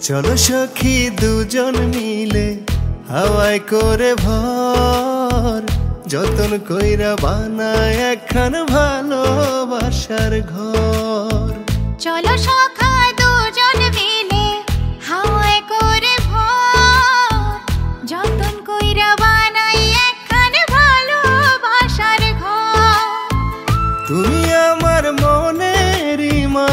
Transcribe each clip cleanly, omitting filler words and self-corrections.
চলো সখী দুজন মিলে হাওয়ায় করে ভর, যতন কইরা বানায় একখান ভালোবাসার ঘর। চলো সখা দুজন মিলে হাওয়ায় করে ভর, যতন কইরা বানাই একখান ভালোবাসার ঘর। তুমি আমার মনেরই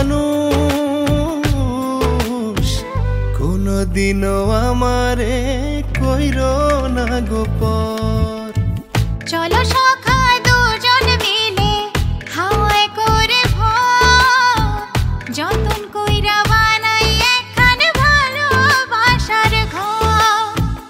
মানুষ, কোনদিনও আমারে কইরো না গোপর। চলো সখা দুজন মিলে হাওয়ায় করে ভর, যতন কইরা বানাই একখান ভালোবাসার ঘর।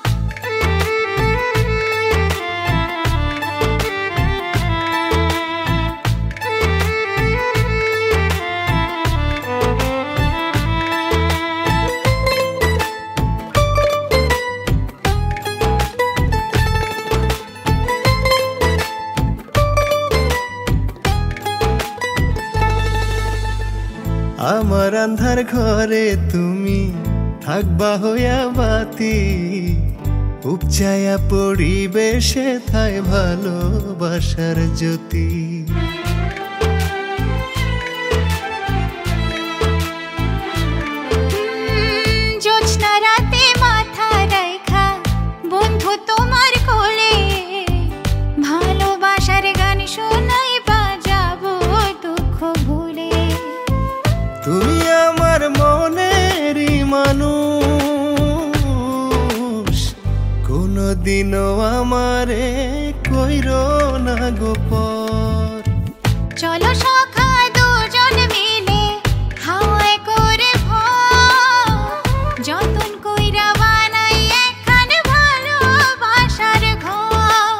আমার আন্ধার ঘরে তুমি থাকবা হইয়া বাতি, উপচায়া পরিবেশে থায় ভালোবাসার জ্যোতি। জ্যোৎস্না রাতে মাথা রাইখা বন্ধু তোমার কোলে, ভালোবাসার গান শোনাই বাজাবো দুঃখ ভুলে। তুমি আমার মনেরই মানুষ, কোনদিনও আমারে কইরো না গোপর। চলো সখা দুজন মিলে হাওয়ায় করে ভর, যতন কইরা বানাই একখান ভালোবাসার ঘর।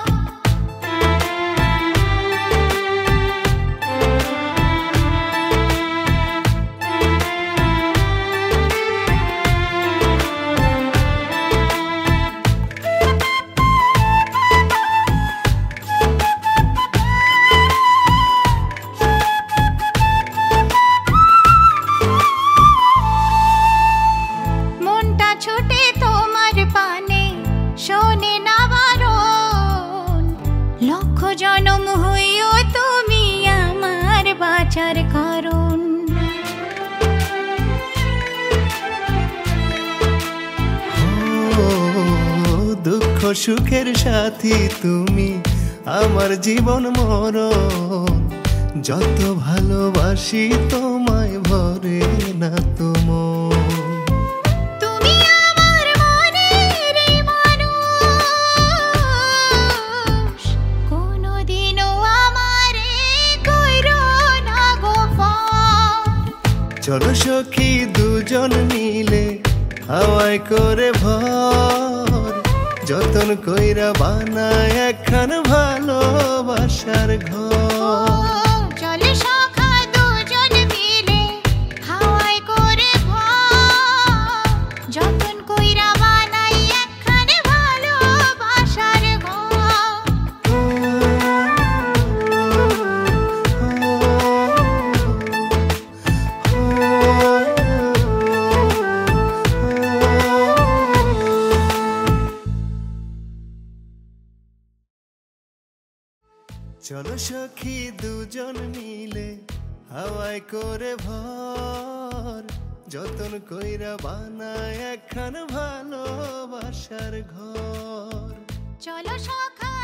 মনটা ছুটে তোমার পানে শোনে না বারণ, লক্ষ জনম হইও তুমি আমার বাঁচার কারণ। ও দুঃখ সুখের সাথী তুমি আমার জীবন মরণ, যত ভালোবাসি তোমায় ভরে না তো মন। তুমি আমার মনের মানুষ, কোনদিনও আমারে কইরো না গোপন। চলো সখী দুজন মিলে হাওয়ায় করে ভর, যতন কইরা বানায় একখান ভালোবাসার ঘর। চলে সখা দুজন মিলে হাওয়ায় করে ভর, যতন কইরা বানাই একখান ভালোবাসার ঘর। চলো সখী দুজন মিলে হাওয়ায় করে ভর, যতন কইরা বানায় একখান ভালোবাসার ঘর। চলো সখা